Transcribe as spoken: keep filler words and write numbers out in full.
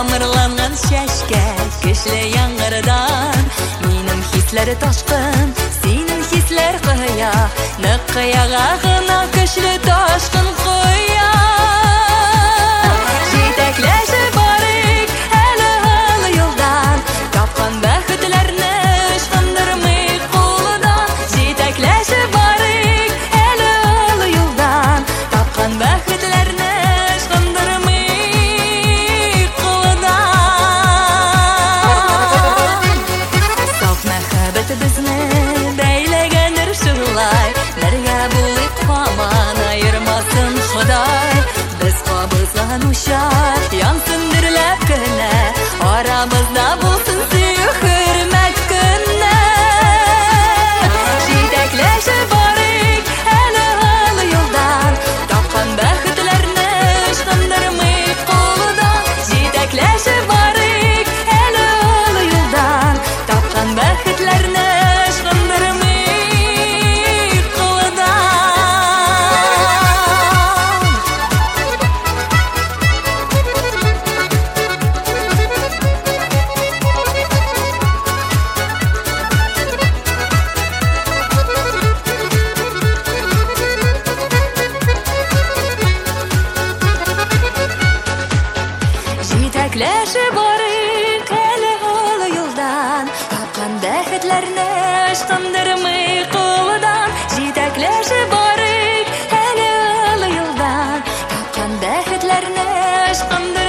Тамырланган чәчкә көчле яңгырдан минем хисләр ташкын, синең хисләр кыя, нык кыяга гына көчле ташкын кыя. Җитәкләшеп барыйк әле ул юлдан, тапкан бәхетләрне ычкындырмый кулдан. Җитәкләшеп барыйк әле ул юлдан, тапкан бәхетләрне ычкындырмый кулдан. Саф мәхәббәт безне бәйләгәндер шулай, бергә булыйк һаман аермасын Ходай. Без кабызган учак янсын дөрләп кенә, арамызда булсын сөю хөрмәт көнне. Җитәкләшеп барыйк әле ул юлдан, тапкан бәхетләрне ычкындырмый кулдан. Җитәкләшеп барыйк әле ул юлдан, тапкан бәхетләрне ычкындырмый кулдан. Җитәкләшеп барыйк әле ул юлдан, тапкан бәхетләрне ычкындырмый кулдан. Җитәкләшеп барыйк әле ул юлдан, тапкан бәхетләрне ычкындырмый